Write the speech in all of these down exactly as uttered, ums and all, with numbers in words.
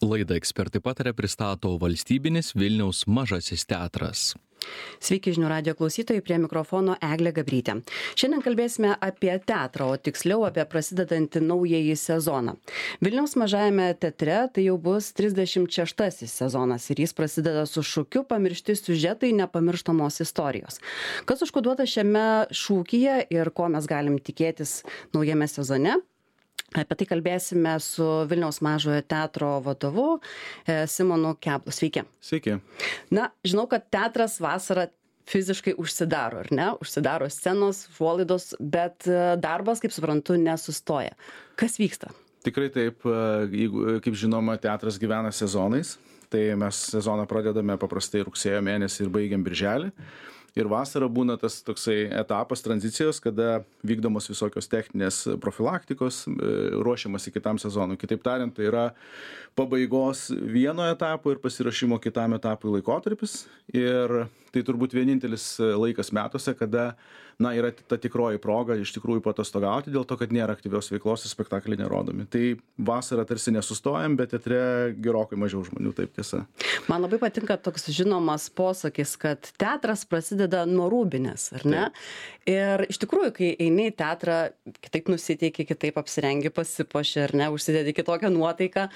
Laidą Ekspertai pataria pristato Valstybinis Vilniaus mažasis teatras. Sveiki žinių radijo klausytojai, prie mikrofono Eglė Gabrytė. Šiandien kalbėsime apie teatrą, o tiksliau apie prasidedantį naująjį sezoną. Vilniaus mažajame teatre tai jau bus trisdešimt šeštasis sezonas ir jis prasideda su šūkiu "Pamiršti siužetai, nepamirštamos istorijos". Kas užkoduota šiame šūkyje ir ko mes galim tikėtis naujame sezone? Apie tai kalbėsime su Vilniaus mažojo teatro vadovu Simonu Keblu. Sveiki. Sveiki. Na, žinau, kad teatras vasarą fiziškai užsidaro, ar ne? Užsidaro scenos, užuolaidos, bet darbas, kaip suprantu, nesustoja. Kas vyksta? Tikrai taip, jeigu, kaip žinoma, teatras gyvena sezonais, tai mes sezoną pradedame paprastai rugsėjo mėnesį ir baigiam birželį. Ir vasara būna tas toksai etapas tranzicijos, kada vykdomos visokios techninės profilaktikos, ruošiamasi kitam sezonui. Kitaip tariant, tai yra pabaigos vieno etapo ir pasirašymo kitam etapui laikotarpis. Ir tai turbūt vienintelis laikas metuose, kada na, yra ta tikroji proga iš tikrųjų patostogauti, dėl to, kad nėra aktyvios veiklos ir spektakliai nerodomi. Tai vasarą tarsi nesustojam, bet teatre gerokai mažiau žmonių, taip tiesa. Man labai patinka toks žinomas posakis, kad teatras prasideda nuo rūbinės, ar ne? Taip. Ir iš tikrųjų, kai eini į teatrą, kitaip nusiteiki, kitaip apsirengi, pasipuoši, ar ne, užsidedi kitokią nuotaiką.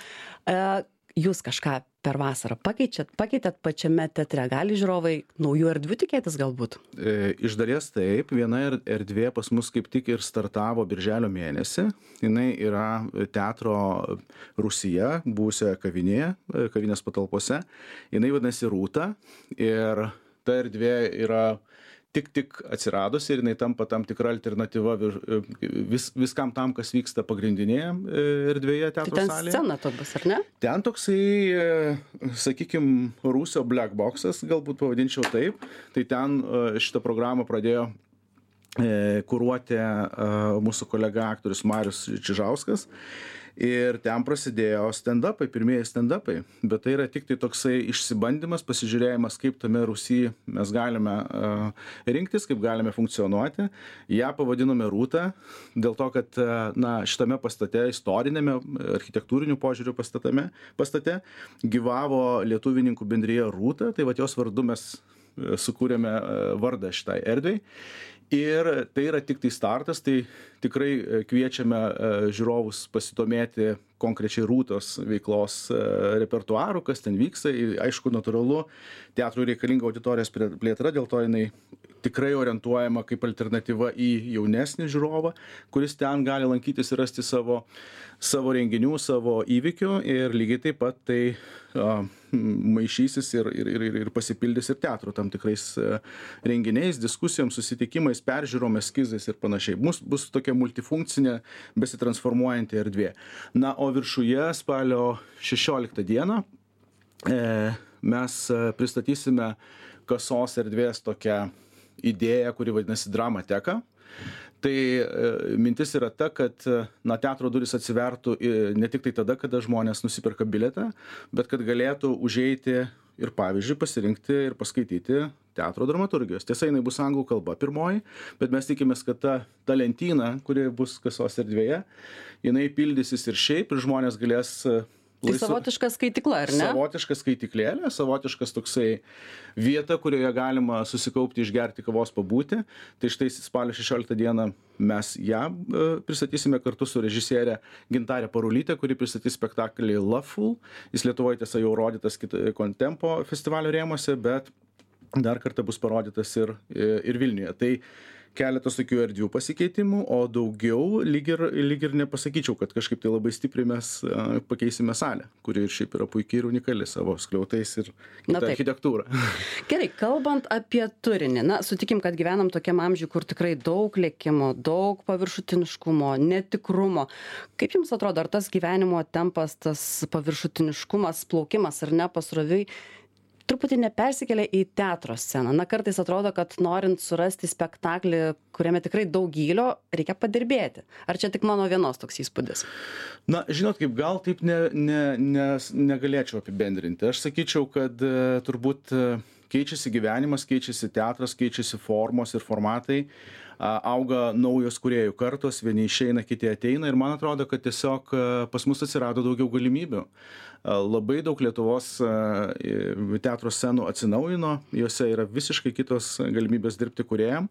Jūs kažką per vasarą pakeičiat, pakeitėt pačiame teatre? Gali žiūrovai naujų erdvių tikėtis galbūt? E, iš dalies taip. Viena erdvė pas mus kaip tik ir startavo birželio mėnesį. Jinai yra teatro rūsyje, buvusioje kavinėje, kavinės patalpose. Jinai vadinasi Rūta ir ta erdvė yra tik tik atsiradusi ir jinai tampa tam tikra alternatyva vis, viskam tam, kas vyksta pagrindinėje erdvėje teatro tai salėje. Ten scena to bus, ar ne? Ten toksai, sakykime, Rūsio black boxas, galbūt pavadinčiau taip. Tai ten šitą programą pradėjo kuruoti mūsų kolega aktorius Marius Čižauskas. Ir ten prasidėjo stand-upai, pirmieji stand-upai, bet tai yra tik tai toksai išsibandymas, pasižiūrėjimas, kaip tame Rūsy mes galime uh, rinktis, kaip galime funkcionuoti. Ja pavadinome Rūta, dėl to, kad uh, na, šitame pastate, istorinėme, architektūrinių požiūrių pastatame, pastate, gyvavo lietuvininkų bendrija Rūta, tai vat jos vardu mes uh, sukūrėme uh, vardą šitai erdvei. Ir tai yra tik tai startas, tai tikrai kviečiame žiūrovus pasidomėti konkrečiai Rūtos veiklos repertuaru, kas ten vyksta. Aišku, natūralu, teatrui reikalinga auditorijos plėtra, dėl to jinai tikrai orientuojama kaip alternatyva į jaunesnį žiūrovą, kuris ten gali lankytis ir rasti savo, savo renginių, savo įvykių ir lygiai taip pat tai a, maišysis ir, ir, ir, ir pasipildys ir teatro tam tikrais renginiais, diskusijom, susitikimais, peržiūrom, eskizais ir panašiai. Bus, bus tokia multifunkcinė, besitransformuojanti erdvė. Na, o viršuje spalio šešioliktą dieną e, mes pristatysime kasos erdvės tokią idėją, kuri vadinasi Dramateka. Tai e, mintis yra ta, kad na, teatro duris atsivertų ne tik tai tada, kada žmonės nusiperka bilietą, bet kad galėtų užeiti ir, pavyzdžiui, pasirinkti ir paskaityti teatro dramaturgijos. Tiesa, jinai bus anglų kalba pirmoji, bet mes tikimės, kad ta, ta lentyna, kuri bus kasos erdvėje, jinai pildysis ir šiaip, ir žmonės galės Tai savotiška skaitikla, ar ne? Savotiška skaitiklėlė, savotiškas toksai vieta, kurioje galima susikaupti, išgerti kavos, pabūti. Tai štai spalio šešioliktą dieną mes ją pristatysime kartu su režisierė Gintarė Parulytė, kuri pristatys spektaklį Loveful. Jis Lietuvoje tiesa jau rodytas Kontempo festivalio rėmuose, bet dar kartą bus parodytas ir, ir Vilniuje. Tai keletas tokių erdvių pasikeitimų, o daugiau lyg ir, lyg ir nepasakyčiau, kad kažkaip tai labai stipriai mes a, pakeisime salę, kuri ir šiaip yra puikiai ir unikali savo skliautais ir kita architektūra. Gerai, kalbant apie turinį, na, sutikim, kad gyvenam tokiam amžiui, kur tikrai daug lėkimo, daug paviršutiniškumo, netikrumo. Kaip jums atrodo, ar tas gyvenimo tempas, tas paviršutiniškumas, plaukimas ar ne pasroviui, truputį nepersikelia į teatro sceną? Na, kartais atrodo, kad norint surasti spektaklį, kuriame tikrai daug gylio, reikia padirbėti. Ar čia tik mano vienos toks įspūdis? Na, žinot, kaip gal taip ne, ne, ne, negalėčiau apibendrinti. Aš sakyčiau, kad turbūt keičiasi gyvenimas, keičiasi teatras, keičiasi formos ir formatai. auga naujos kūrėjų kartos, vieni išeina, kiti ateina ir man atrodo, kad tiesiog pas mus atsirado daugiau galimybių. Labai daug Lietuvos teatro scenų atsinaujino, juose yra visiškai kitos galimybės dirbti kūrėjam.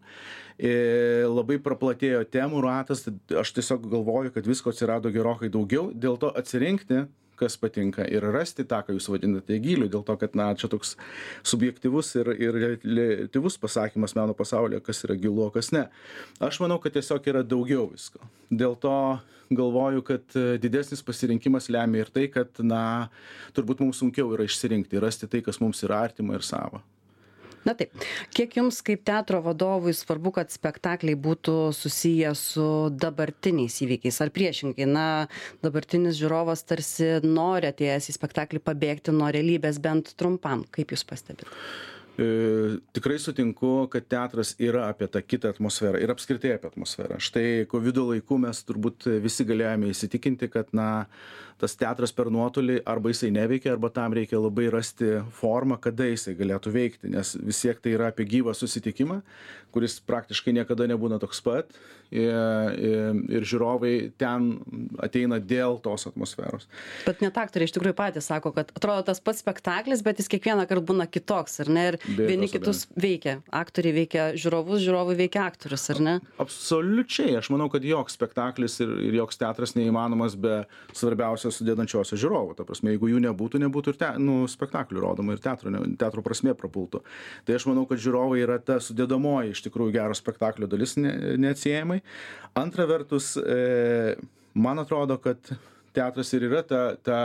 Labai praplatėjo temų ratas, aš tiesiog galvoju, kad visko atsirado gerokai daugiau, dėl to atsirinkti, kas patinka ir rasti tą, ką jūs vadinate giliu, dėl to, kad na, čia toks subjektyvus ir, ir relatyvus pasakymas meno pasaulyje, kas yra gilu, o kas ne. Aš manau, kad tiesiog yra daugiau visko. Dėl to galvoju, kad didesnis pasirinkimas lemia ir tai, kad na, turbūt mums sunkiau yra išsirinkti, rasti tai, kas mums yra artima ir sava. Na taip, kiek jums kaip teatro vadovui svarbu, kad spektakliai būtų susiję su dabartiniais įvykiais, ar priešingai, na, dabartinis žiūrovas tarsi nori atėjęs į spektaklį pabėgti nuo realybės bent trumpam, kaip jūs pastebite? E, tikrai sutinku, kad teatras yra apie tą kitą atmosferą ir apskritai apie atmosferą. Štai kovido laiku mes turbūt visi galėjome įsitikinti, kad na, tas teatras per nuotolį arba jisai neveikia, arba tam reikia labai rasti formą, kada jisai galėtų veikti, nes vis tiek tai yra apie gyvą susitikimą, kuris praktiškai niekada nebūna toks pat ir, ir, ir žiūrovai ten ateina dėl tos atmosferos. Bet net aktoriai iš tikrųjų patys sako, kad atrodo tas pats spektaklis, bet jis kiekvieną kartą būna kitoks, ar ne? Ir vieni kitus veikia. Aktoriai veikia žiūrovus, žiūrovai veikia aktorius, ar ne? Absoliučiai. Aš manau, kad joks spektaklis ir, ir joks teatras neįmanomas be svarbiausios sudėdančiosios žiūrovų. Ta prasme, jeigu jų nebūtų, nebūtų ir te, nu, spektaklių rodoma ir teatro, ne, teatro prasmė prapultų. Tai aš manau, kad žiūrovai yra ta sudėdamoji iš tikrųjų gero spektaklio dalis ne, neatsiejamai. Antra vertus, e, man atrodo, kad teatras ir yra ta, ta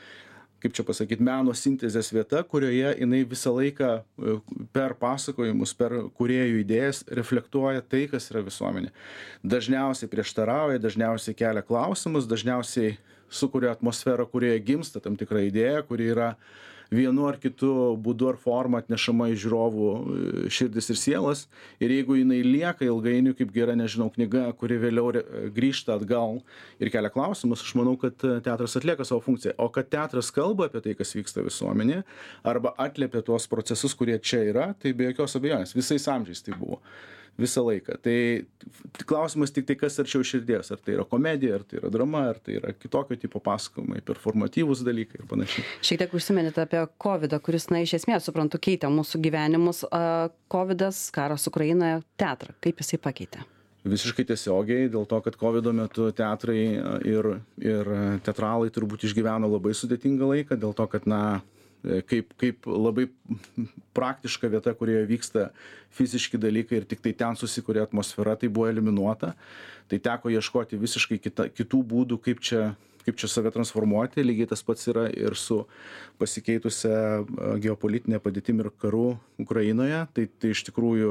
kaip čia pasakyti, meno sintezės vieta, kurioje jinai visą laiką per pasakojimus, per kūrėjų idėjas reflektuoja tai, kas yra visuomenė. Dažniausiai prieštarauja, dažniausiai kelia klausimus, dažniausiai sukuria atmosferą, kurioje gimsta tam tikra idėja, kuri yra vienu ar kitu būdu ar forma atnešama į žiūrovų širdis ir sielas. Ir jeigu jinai lieka ilgainiui kaip gera, nežinau, knyga, kuri vėliau grįžta atgal ir kelia klausimus, aš manau, kad teatras atlieka savo funkciją. O kad teatras kalba apie tai, kas vyksta visuomenėje, arba atliepia tuos procesus, kurie čia yra, tai be jokios abejonės. Visais amžiais tai buvo. Visą laiką. Tai klausimas tik tai, kas arčiau širdies. Ar tai yra komedija, ar tai yra drama, ar tai yra kitokio tipo pasakojimai, performatyvūs dalykai ir panašiai. Šiek tiek užsiminėte apie kovidą, kuris, na, iš esmės, suprantu, keitė mūsų gyvenimus. Kovidas, karas Ukrainoje, teatrą. Kaip jisai pakeitė? Visiškai tiesiogiai, dėl to, kad kovido metu teatrai ir, ir teatralai turbūt išgyveno labai sudėtingą laiką, dėl to, kad, na, kaip, kaip labai praktiška vieta, kurioje vyksta fiziški dalykai ir tik tai ten susikuria atmosfera, tai buvo eliminuota. Tai teko ieškoti visiškai kita, kitų būdų, kaip čia, kaip čia save transformuoti. Lygiai tas pats yra ir su pasikeitusia geopolitinė padėtim ir karu Ukrainoje. Tai, tai iš tikrųjų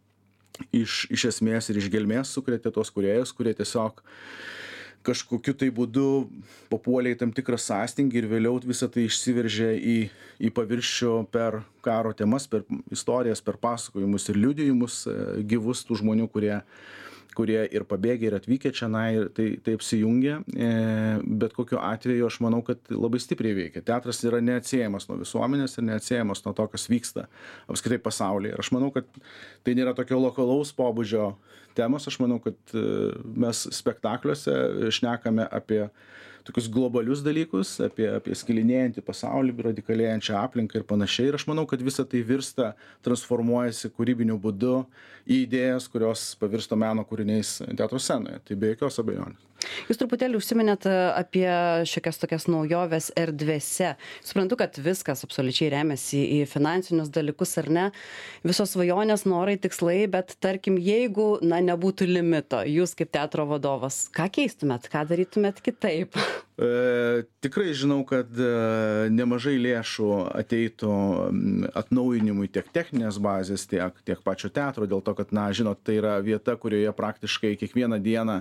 iš, iš esmės ir iš gelmės sukrėtė tos kūrėjus, kurie tiesiog kažkokiu tai būdu papuolė į tam tikrą sąstingį ir vėliau visą tai išsiveržė į, į paviršių per karo temas, per istorijas, per pasakojimus ir liudijimus gyvus tų žmonių, kurie, kurie ir pabėgė, ir atvykę čia, na, ir tai, tai apsijungė. Bet kokiu atveju aš manau, kad labai stipriai veikia. Teatras yra neatsiejamas nuo visuomenės ir neatsiejamas nuo to, kas vyksta apskritai pasaulyje. Ir aš manau, kad tai nėra tokio lokalaus pobūdžio temos. Aš manau, kad mes spektakliuose šnekame apie tokius globalius dalykus, apie, apie skilinėjantį pasaulį, radikalėjančią aplinką ir panašiai. Ir aš manau, kad visa tai virsta, transformuojasi kūrybiniu būdu į idėjas, kurios pavirsta meno kūriniais teatro scenoje. Tai be jokios abejonės. Jūs truputėlį užsiminėt apie šiokias tokias naujoves erdvėse. Suprantu, kad viskas absoliučiai remiasi į finansinius dalykus, ar ne? Visos svajonės, norai, tikslai, bet tarkim, jeigu, na, nebūtų limito, jūs kaip teatro vadovas, ką keistumėt, ką darytumėt kitaip? E, tikrai žinau, kad e, nemažai lėšų ateitų atnaujinimui tiek techninės bazės, tiek, tiek pačio teatro, dėl to, kad, na, žinot, tai yra vieta, kurioje praktiškai kiekvieną dieną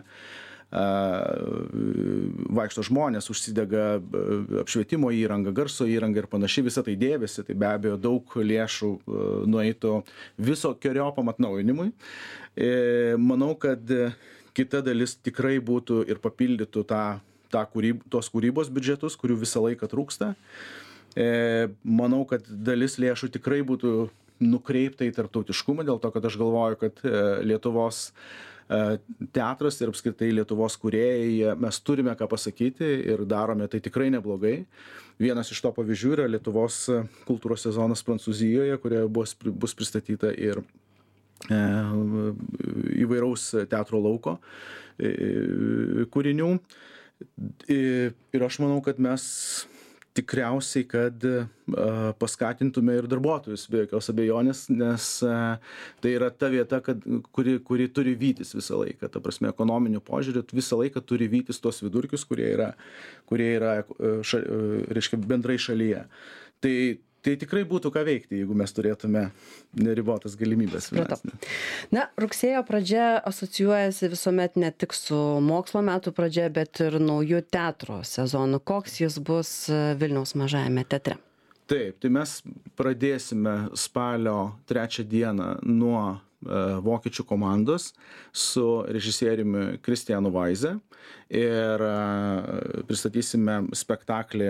vaikšto žmonės, užsidega apšvietimo įranga, garso įranga ir panašiai, visą tai dėvėsi, tai be abejo daug lėšų nueitų viso keriopam atnaujinimui. Manau, kad kita dalis tikrai būtų ir papildytų tą, tą kūryb, tos kūrybos biudžetus, kurių visą laiką trūksta. Manau, kad dalis lėšų tikrai būtų nukreipta į tarptautiškumą, dėl to, kad aš galvoju, kad Lietuvos teatras ir apskritai Lietuvos kūrėjai, mes turime ką pasakyti ir darome tai tikrai neblogai. Vienas iš to pavyzdžių yra Lietuvos kultūros sezonas Prancūzijoje, kurioje bus, bus pristatyta ir e, įvairaus teatro lauko e, kūrinių. Ir aš manau, kad mes tikriausiai, kad uh, paskatintume ir darbuotojus, be jokios abejonės, nes uh, tai yra ta vieta, kad, kuri, kuri turi vytis visą laiką. Ta prasme, ekonominiu požiūriu visą laiką turi vytis tos vidurkius, kurie yra, kurie yra uh, ša, uh, reiškia, bendrai šalyje. Tai Tai tikrai būtų ką veikti, jeigu mes turėtume neribotas galimybės. Na, rugsėjo pradžia asocijuojasi visuomet ne tik su mokslo metų pradžia, bet ir naujų teatro sezonų. Koks jis bus Vilniaus mažajame teatre? Taip, tai mes pradėsime spalio trečią dieną nuo uh, vokiečių komandos su režisieriumi Kristianu Vaize ir uh, pristatysime spektaklį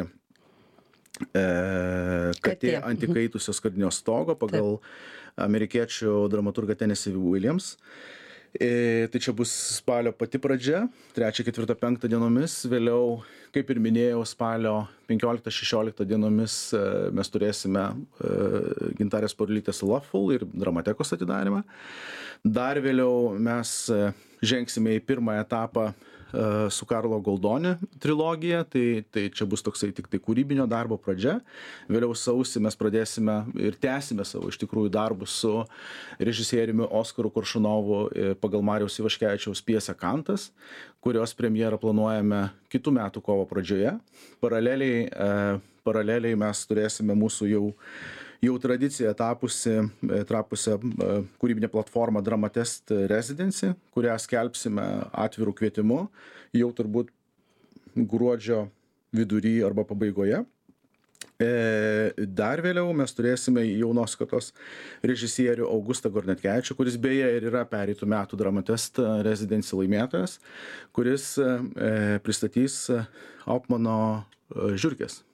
Katė ant įkaitusio skardinio stogo pagal Taip. Amerikiečių dramaturgą Tennessee Williams. E, tai čia bus spalio pati pradžia, trečią, ketvirtą, penktą dienomis, vėliau, kaip ir minėjau, spalio penkioliktą, šešioliktą dienomis e, mes turėsime e, Gintarės Parulytės Loveful ir Dramatekos atidarimą. Dar vėliau mes e, žengsime į pirmą etapą su Karlo Goldoni trilogija, tai, tai čia bus toksai tik tai kūrybinio darbo pradžia. Vėliau sausį mes pradėsime ir tęsime savo iš tikrųjų darbus su režisieriumi Oskaru Koršunovu pagal Mariaus Ivaškevičiaus pjesę Kantas, kurios premjerą planuojame kitų metų kovo pradžioje. Paraleliai, e, paraleliai mes turėsime mūsų jau jau tradicija tapusi, tapusią kūrybinę platformą Dramatest Residency, kurią skelbsime atvirų kvietimu jau turbūt gruodžio vidury arba pabaigoje. Dar vėliau mes turėsime jaunos kartos režisierių Augustą Gornetkevičių, kuris beje ir yra pereitų metų Dramatest Residency laimėtojas, kuris pristatys Hauptmano Žiurkės.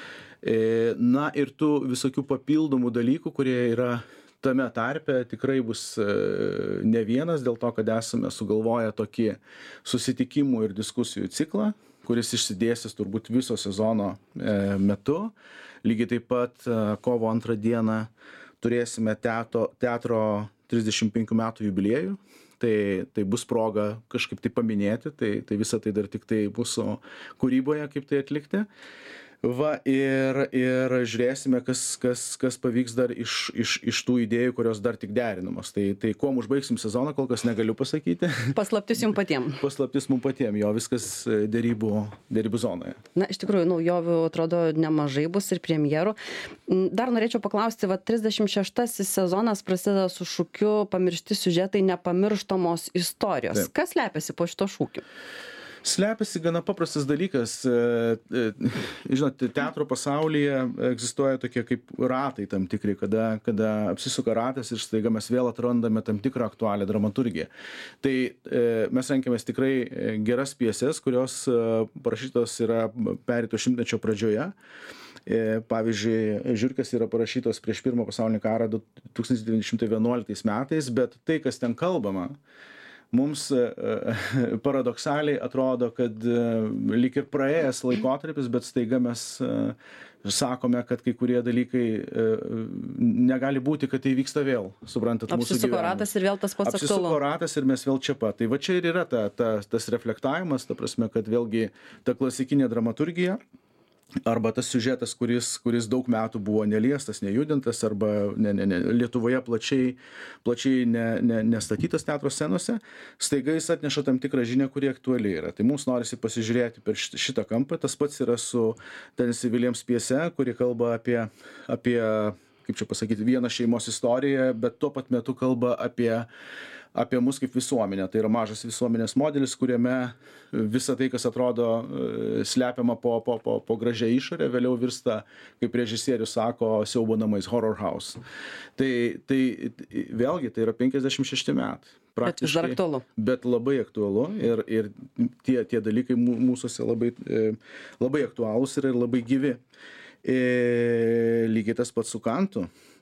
Na ir tų visokių papildomų dalykų, kurie yra tame tarpe, tikrai bus ne vienas, dėl to, kad esame sugalvoję tokį susitikimų ir diskusijų ciklą, kuris išsidėsis turbūt viso sezono metu. Lygiai taip pat kovo antrą dieną turėsime teatro, teatro trisdešimt penkių metų jubiliejų. Tai, tai bus proga kažkaip tai paminėti, tai, tai visa tai dar tik tai mūsų kūryboje, kaip tai atlikti. Va, ir, ir žiūrėsime, kas, kas, kas pavyks dar iš, iš, iš tų idėjų, kurios dar tik derinamos. Tai, tai kuom užbaigsim sezoną, kol kas negaliu pasakyti. Paslaptis jums patiems. Paslaptis mums patiems, jo viskas dėrybų, dėrybų zonoje. Na, iš tikrųjų, naujovių atrodo nemažai bus ir premjerų. Dar norėčiau paklausti, va, trisdešimt šeštasis sezonas prasideda su šūkiu pamiršti siužetai, nepamirštamos istorijos. Taip. Kas slepiasi po šito šūkiu? Slepiasi gana paprastas dalykas. Žinot, teatro pasaulyje egzistuoja tokie kaip ratai tam tikri, kada, kada apsisuka ratas ir staiga mes vėl atrandame tam tikrą aktualią dramaturgiją. Tai mes renkėmės tikrai geras pjeses, kurios parašytos yra pereito šimtmečio pradžioje. Pavyzdžiui, Žiurkės yra parašytos prieš pirmą pasaulinį karą tūkstantis devyni šimtai vienuoliktais metais, bet tai, kas ten kalbama, mums paradoksaliai atrodo, kad lyg ir praėjęs laikotarpis, bet staiga mes sakome, kad kai kurie dalykai negali būti, kad tai vyksta vėl, suprantat, mūsų gyvenimas. Apsisuko ratas ir vėl tas pats aktualu. Apsisuko ratas ir mes vėl čia pat. Tai va čia ir yra ta, ta, tas reflektavimas, ta prasme, kad vėlgi ta klasikinė dramaturgija, arba tas siužetas, kuris, kuris daug metų buvo neliestas, nejudintas, arba ne, ne, ne, Lietuvoje plačiai, plačiai ne, ne, nestatytas teatro scenose, staiga jis atneša tam tikrą žinią, kuri aktuali yra. Tai mums norisi pasižiūrėti per šitą kampą. Tas pats yra su Tennessee Williams pjese, kuri kalba apie, apie, kaip čia pasakyti, vieną šeimos istoriją, bet tuo pat metu kalba apie apie mus kaip visuomenę. Tai yra mažas visuomenės modelis, kuriame visa tai, kas atrodo slepiama po, po, po, po gražią išorę, vėliau virsta, kaip režisierius sako, siaubo namais, horror house. Tai, tai vėlgi, tai yra penkiasdešimt šešti metai. Bet vis dar aktualu. Bet labai aktualu ir, ir tie, tie dalykai mūsuose labai, labai aktualūs ir labai gyvi. Ir lygiai tas pats su Kantu.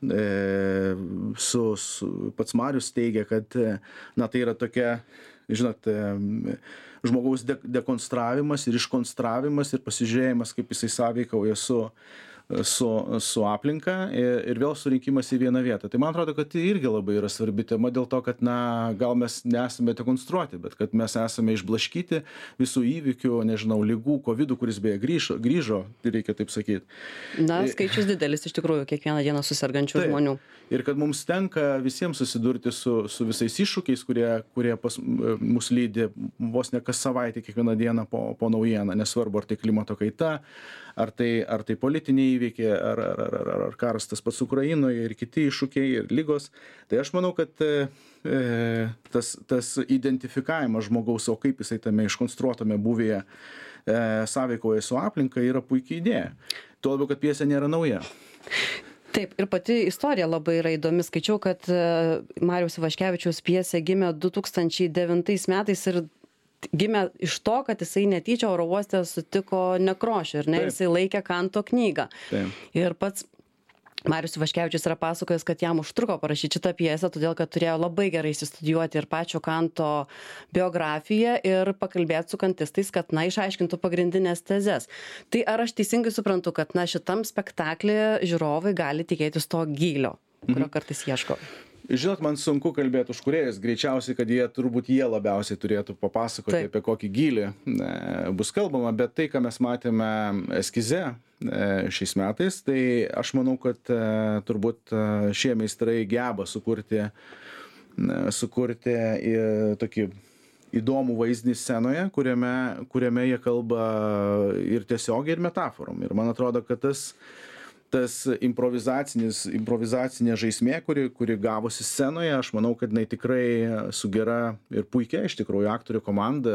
Su, su, pats Marius teigia, kad na, tai yra tokia, žinot, žmogaus de, dekonstravimas ir iškonstravimas ir pasižiūrėjimas, kaip jisai sąveikauja su su, su aplinka ir, ir vėl surinkimas į vieną vietą. Tai man atrodo, kad tai irgi labai yra svarbi tema dėl to, kad na, gal mes nesame dekonstruoti, bet kad mes esame išblaškyti visų įvykių, nežinau, lygų, kovidų, kuris beje grįžo, grįžo, reikia taip sakyti. Na, skaičius didelis iš tikrųjų, kiekvieną dieną susirgančių taip. žmonių. Ir kad mums tenka visiems susidurti su, su visais iššūkiais, kurie, kurie pas mus lydi vos ne kas savaitę, kiekvieną dieną po, po naujieną, nesvarbu, ar tai klimato kaita, ar tai, ar tai politiniai įvykiai, ar, ar, ar, ar, ar karas tas pats Ukrainoje ir kiti iššūkiai ir lygos. Tai aš manau, kad e, tas, tas identifikavimas žmogaus, o kaip jisai tame iškonstruotame buvėje e, sąveikoje su aplinka yra puikiai idėja. Tuo labiau, kad pjesė nėra nauja. Taip, ir pati istorija labai yra įdomi. Skaičiau, kad Mariaus Ivaškevičiaus pjesė gimė du tūkstančiai devintais metais ir gimė iš to, kad jisai netyčia oro uoste sutiko Nekrošių ir ne, Taip. jisai laikė Kanto knygą. Taip. Ir pats Marius Ivaškevičius yra pasakojęs, kad jam užtruko parašyti šitą pjesę, todėl kad turėjo labai gerai įsistudijuoti ir pačio Kanto biografiją ir pakalbėti su kantistais, kad, na, išaiškintų pagrindinės tezes. Tai ar aš teisingai suprantu, kad, na, šitam spektaklyje žiūrovai gali tikėtis to gylio, kurio kartais ieško? Žinot, man sunku kalbėti už kūrėjus, greičiausiai, kad jie turbūt jie labiausiai turėtų papasakoti, Taip. apie kokį gylį e, bus kalbama, bet tai, ką mes matėme eskize e, šiais metais, tai aš manau, kad e, turbūt e, šie meistrai geba sukurti, e, sukurti e, tokį įdomų vaizdinį scenoje, kuriame, kuriame jie kalba ir tiesiogiai, ir metaforom. Ir man atrodo, kad tas tas improvizacinis, improvizacinė žaismė, kuri, kuri gavosi scenoje, aš manau, kad jinai tikrai su gera ir puikia iš tikrųjų aktorių komanda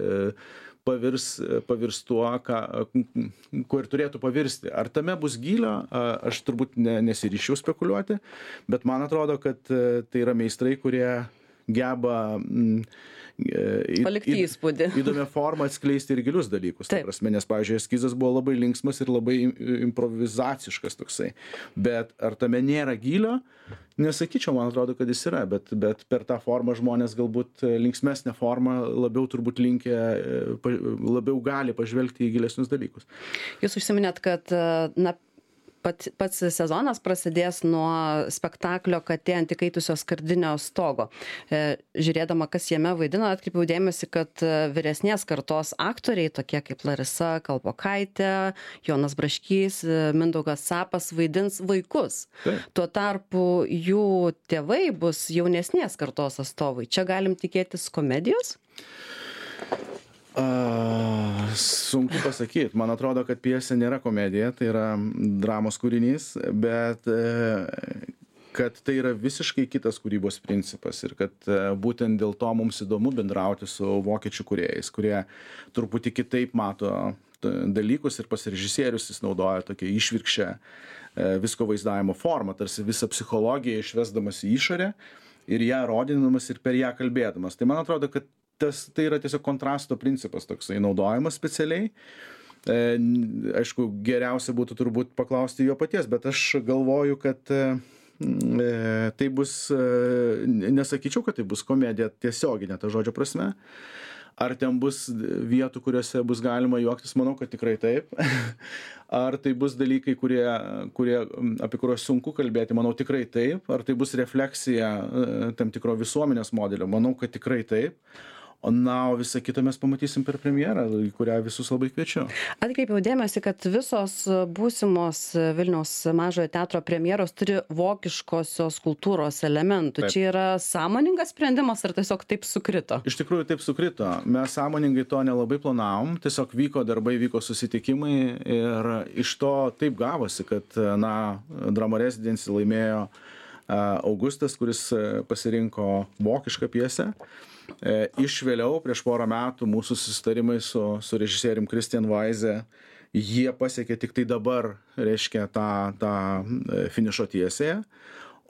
pavirs, pavirs tuo, ką, kuo ir turėtų pavirsti. Ar tame bus gylio, aš turbūt ne, nesiryšiu spekuliuoti, bet man atrodo, kad tai yra meistrai, kurie geba mm, palikti įspūdį. Įdomią formą atskleisti ir gilius dalykus. Ta prasme, nes, pavyzdžiui, eskizas buvo labai linksmas ir labai improvizaciškas toksai. Bet ar tame nėra gylio? Nesakyčiau, man atrodo, kad jis yra, bet, bet per tą formą žmonės galbūt linksmesnę formą labiau turbūt linkę, labiau gali pažvelgti į gilesnius dalykus. Jūs užsiminėt, kad, na, Pat, pats sezonas prasidės nuo spektaklio Katė ant įkaitusio skardinio stogo. E, žiūrėdama, kas jame vaidina, atkreipiau dėmesį, kad vyresnės kartos aktoriai, tokie kaip Larisa Kalpokaitė, Jonas Braškys, Mindaugas Capas, vaidins vaikus. Taip. Tuo tarpu jų tėvai bus jaunesnės kartos atstovai. Čia galim tikėtis komedijos? Uh, sunku pasakyti. Man atrodo, kad pjesė nėra komedija, tai yra dramos kūrinys, bet uh, kad tai yra visiškai kitas kūrybos principas ir kad uh, būtent dėl to mums įdomu bendrauti su vokiečių kūrėjais, kurie truputį kitaip mato dalykus ir pas režisierius jis naudoja tokią išvirkščią uh, visko vaizdavimo formą, tarsi visą psichologiją išvesdamas į išorę ir ją rodinamas ir per ją kalbėdamas. Tai man atrodo, kad Tas, tai yra tiesiog kontrasto principas toksai naudojamas specialiai. E, aišku, geriausia būtų turbūt paklausti jo paties, bet aš galvoju, kad e, tai bus, e, nesakyčiau, kad tai bus komedija tiesioginė, ta žodžio prasme. Ar ten bus vietų, kuriuose bus galima juoktis, manau, kad tikrai taip. Ar tai bus dalykai, kurie, kurie, apie kuriuos sunku kalbėti, manau, tikrai taip. Ar tai bus refleksija tam tikro visuomenės modelio, manau, kad tikrai taip. O na, o visą kitą mes pamatysim per premjerą, į kurią visus labai kviečiu. Atkreipiau dėmesį, kad visos būsimos Vilniaus mažojo teatro premjeros turi vokiškosios kultūros elementų. Taip. Čia yra sąmoningas sprendimas ar tiesiog taip sukrito? Iš tikrųjų taip sukrito. Mes sąmoningai to nelabai planavom, tiesiog vyko darbai, vyko susitikimai ir iš to taip gavosi, kad, na, Drama Residency laimėjo Augustas, kuris pasirinko vokišką pjesę. Iš vėliau, prieš porą metų, mūsų susitarimai su, su režisierium Christian Weise, jie pasiekė tik tai dabar, reiškia, tą, tą finišo tiesėje.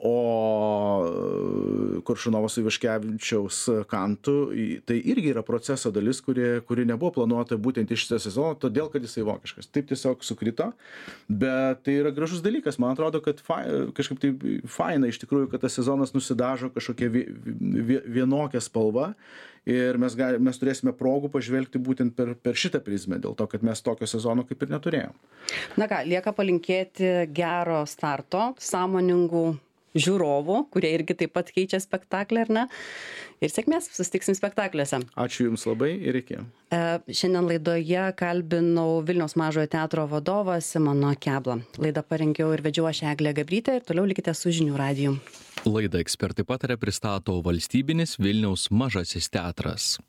o Koršunovo su Ivaškevičiaus Kantu tai irgi yra proceso dalis, kuri, kuri nebuvo planuota būtent iš šito sezono, todėl, kad jisai vokiškas. Taip tiesiog sukrito, bet tai yra gražus dalykas. Man atrodo, kad fa, kažkaip tai faina iš tikrųjų, kad tas sezonas nusidažo kažkokia vienokia spalva ir mes, gal, mes turėsime progų pažvelgti būtent per, per šitą prizmę, dėl to, kad mes tokio sezono kaip ir neturėjom. Na ką, lieka palinkėti gero starto, sąmoningų žiūrovų, kurie irgi taip pat keičia spektaklį, ar ne? Ir sėkmės, susitiksim spektakliuose. Ačiū Jums labai ir iki. E, šiandien laidoje kalbinau Vilniaus Mažojo teatro vadovą Simoną Keblą. Laidą parengiau ir vedžiau aš Eglė Gabrytė ir toliau likite su Žinių radiju. Laidą Ekspertai pataria pristato Valstybinis Vilniaus Mažasis teatras.